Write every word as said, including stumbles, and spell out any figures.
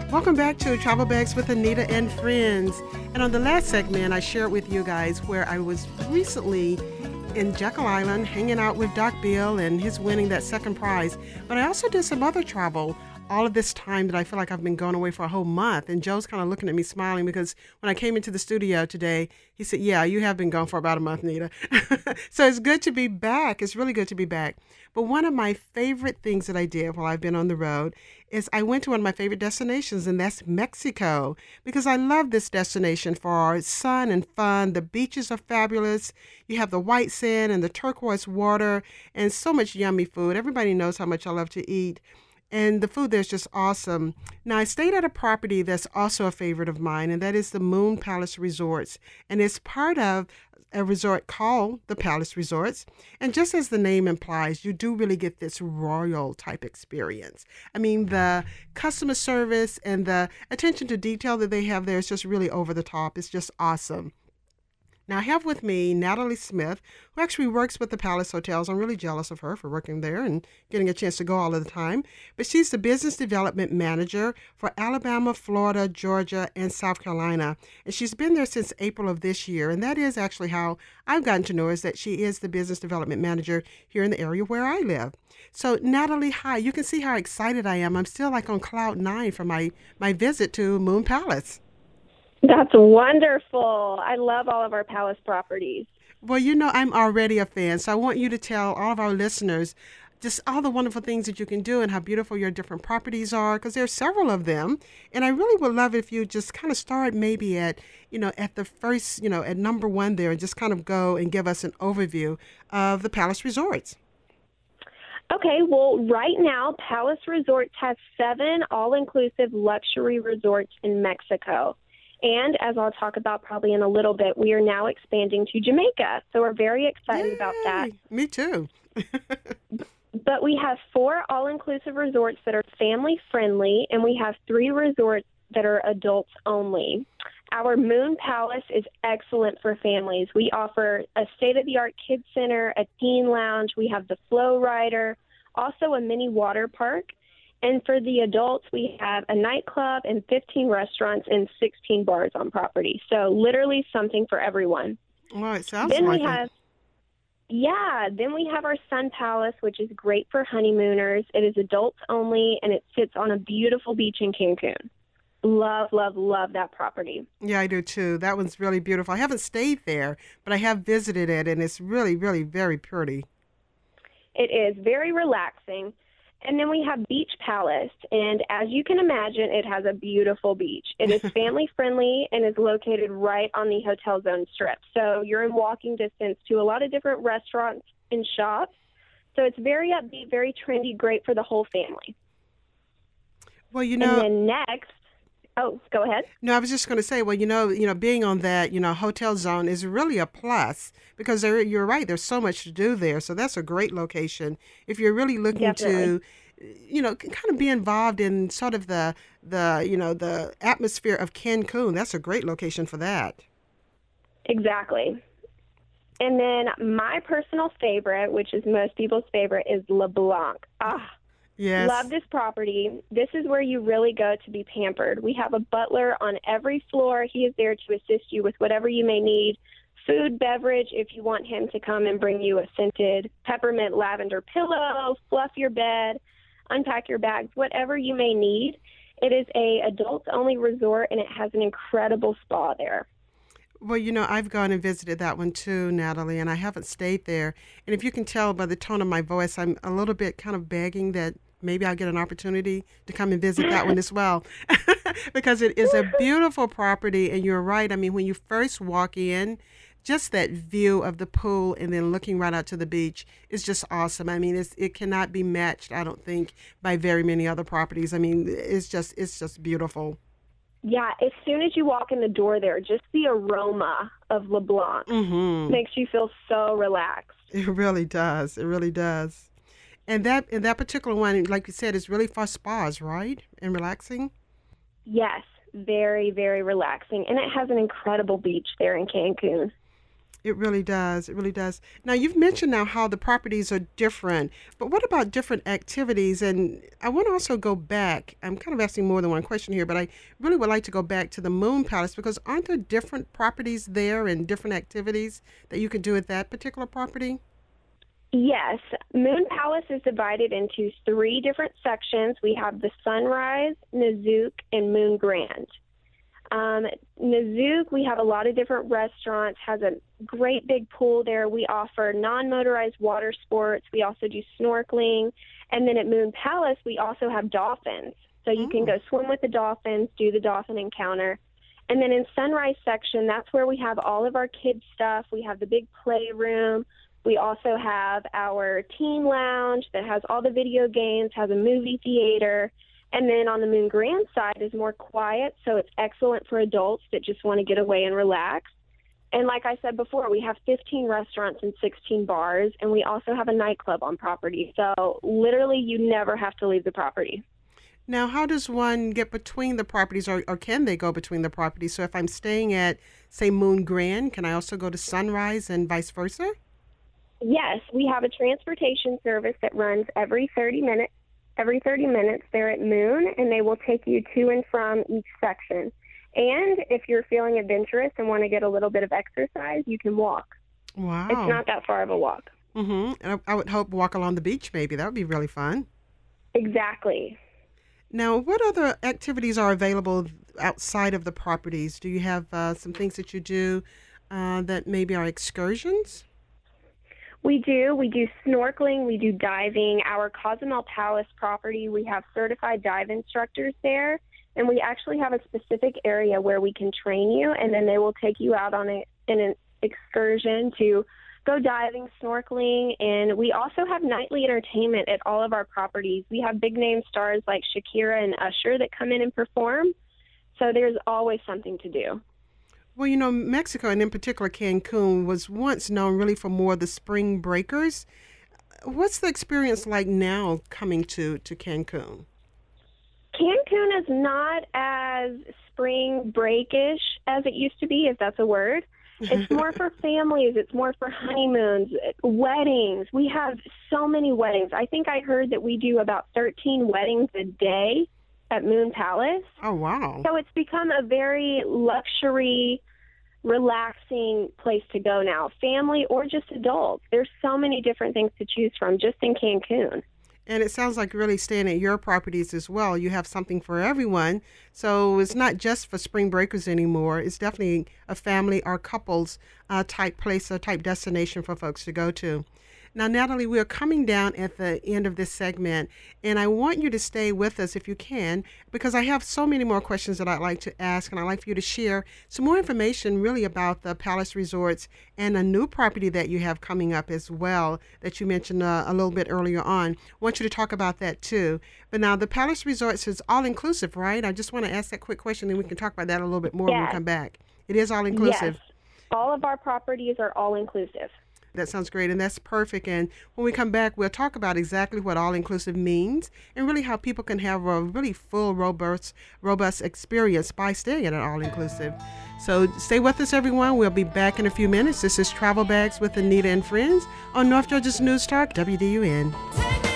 Welcome back to Travel Bags with Anita and Friends. And on the last segment, I shared with you guys where I was recently in Jekyll Island hanging out with Doc Bill and his winning that second prize. But I also did some other travel all of this time that I feel like I've been going away for a whole month. And Joe's kind of looking at me smiling because when I came into the studio today, he said, yeah, you have been gone for about a month, Nita. So it's good to be back. It's really good to be back. But one of my favorite things that I did while I've been on the road is I went to one of my favorite destinations, and that's Mexico, because I love this destination for sun and fun. The beaches are fabulous. You have the white sand and the turquoise water and so much yummy food. Everybody knows how much I love to eat. And the food there is just awesome. Now, I stayed at a property that's also a favorite of mine, and that is the Moon Palace Resorts. And it's part of a resort called the Palace Resorts. And just as the name implies, you do really get this royal type experience. I mean, the customer service and the attention to detail that they have there is just really over the top. It's just awesome. Now, I have with me Natalie Smith, who actually works with the Palace Hotels. I'm really jealous of her for working there and getting a chance to go all of the time. But she's the business development manager for Alabama, Florida, Georgia, and South Carolina. And she's been there since April of this year. And that is actually how I've gotten to know her, is that she is the business development manager here in the area where I live. So, Natalie, hi. You can see how excited I am. I'm still like on cloud nine for my, my visit to Moon Palace. That's wonderful. I love all of our palace properties. Well, you know, I'm already a fan, so I want you to tell all of our listeners just all the wonderful things that you can do and how beautiful your different properties are, because there are several of them. And I really would love if you just kind of start maybe at, you know, at the first, you know, at number one there, and just kind of go and give us an overview of the Palace Resorts. Okay, well, right now, Palace Resorts has seven all-inclusive luxury resorts in Mexico. And as I'll talk about probably in a little bit, we are now expanding to Jamaica. So we're very excited Yay, about that. Me too. But we have four all-inclusive resorts that are family-friendly, and we have three resorts that are adults only. Our Moon Palace is excellent for families. We offer a state-of-the-art kids center, a teen lounge. We have the Flow Rider, also a mini water park. And for the adults, we have a nightclub and fifteen restaurants and sixteen bars on property. So literally something for everyone. Well, it sounds then like we have, it. Yeah, then we have our Sun Palace, which is great for honeymooners. It is adults only, and it sits on a beautiful beach in Cancun. Love, love, love that property. Yeah, I do too. That one's really beautiful. I haven't stayed there, but I have visited it, and it's really, really very pretty. It is very relaxing. And then we have Beach Palace, and as you can imagine, it has a beautiful beach. It is family-friendly and is located right on the Hotel Zone Strip. So you're in walking distance to a lot of different restaurants and shops. So it's very upbeat, very trendy, great for the whole family. Well, you know... And then next... Oh, go ahead. No, I was just going to say, well, you know, you know, being on that, you know, Hotel Zone is really a plus because there, you're right. There's so much to do there. So that's a great location. If you're really looking Definitely. to, you know, kind of be involved in sort of the, the, you know, the atmosphere of Cancun, that's a great location for that. Exactly. And then my personal favorite, which is most people's favorite, is LeBlanc. Ah, Yes. love this property. This is where you really go to be pampered. We have a butler on every floor. He is there to assist you with whatever you may need. Food, beverage, if you want him to come and bring you a scented peppermint lavender pillow, fluff your bed, unpack your bags, whatever you may need. It is a adults-only resort, and it has an incredible spa there. Well, you know, I've gone and visited that one too, Natalie, and I haven't stayed there. And if you can tell by the tone of my voice, I'm a little bit kind of begging that maybe I'll get an opportunity to come and visit that one as well, because it is a beautiful property. And you're right. I mean, when you first walk in, just that view of the pool and then looking right out to the beach is just awesome. I mean, it's, it cannot be matched, I don't think, by very many other properties. I mean, it's just it's just beautiful. Yeah, as soon as you walk in the door there, just the aroma of LeBlanc Mm-hmm. makes you feel so relaxed. It really does. It really does. And that and that particular one, like you said, is really for spas, right? And relaxing? Yes, very, very relaxing. And it has an incredible beach there in Cancun. It really does. It really does. Now, you've mentioned now how the properties are different, but what about different activities? And I want to also go back. I'm kind of asking more than one question here, but I really would like to go back to the Moon Palace because aren't there different properties there and different activities that you can do at that particular property? Yes, Moon Palace is divided into three different sections. We have the Sunrise, Nazook, and Moon Grand. Um, Nazook, we have a lot of different restaurants, has a great big pool there. We offer non-motorized water sports. We also do snorkeling. And then at Moon Palace, we also have dolphins. So you Mm. can go swim with the dolphins, do the dolphin encounter. And then in Sunrise section, that's where we have all of our kids' stuff. We have the big playroom. We also have our teen lounge that has all the video games, has a movie theater. And then on the Moon Grand side is more quiet, so it's excellent for adults that just want to get away and relax. And like I said before, we have fifteen restaurants and sixteen bars, and we also have a nightclub on property. So literally you never have to leave the property. Now, how does one get between the properties, or, or can they go between the properties? So if I'm staying at, say, Moon Grand, can I also go to Sunrise and vice versa? Yes, we have a transportation service that runs every thirty minutes. Every thirty minutes, they're at Moon, and they will take you to and from each section. And if you're feeling adventurous and want to get a little bit of exercise, you can walk. Wow. It's not that far of a walk. Mm-hmm. And I, I would hope walk along the beach maybe. That would be really fun. Exactly. Now, what other activities are available outside of the properties? Do you have uh, some things that you do uh, that maybe are excursions? We do. We do snorkeling. We do diving. Our Cozumel Palace property, we have certified dive instructors there, and we actually have a specific area where we can train you, and then they will take you out on a, in an excursion to go diving, snorkeling, and we also have nightly entertainment at all of our properties. We have big-name stars like Shakira and Usher that come in and perform, so there's always something to do. Well, you know, Mexico, and in particular Cancun, was once known really for more of the spring breakers. What's the experience like now coming to, to Cancun? Cancun is not as spring breakish as it used to be, if that's a word. It's more for families. It's more for honeymoons, weddings. We have so many weddings. I think I heard that we do about thirteen weddings a day at Moon Palace. Oh, wow. So it's become a very luxury, relaxing place to go now, family or just adults. There's so many different things to choose from just in Cancun. And it sounds like really staying at your properties as well. You have something for everyone. So it's not just for spring breakers anymore. It's definitely a family or couples uh, type place or type destination for folks to go to. Now, Natalie, we are coming down at the end of this segment, and I want you to stay with us if you can, because I have so many more questions that I'd like to ask, and I'd like for you to share some more information really about the Palace Resorts and a new property that you have coming up as well that you mentioned uh, a little bit earlier on. I want you to talk about that too. But now, the Palace Resorts is all-inclusive, right? I just want to ask that quick question, and we can talk about that a little bit more when we Yes. come back. It is all-inclusive. Yes. All of our properties are all-inclusive. That sounds great, and that's perfect. And when we come back, we'll talk about exactly what all-inclusive means and really how people can have a really full, robust, robust experience by staying at an all-inclusive. So stay with us, everyone. We'll be back in a few minutes. This is Travel Bags with Anita and Friends on North Georgia's News Talk, W D U N.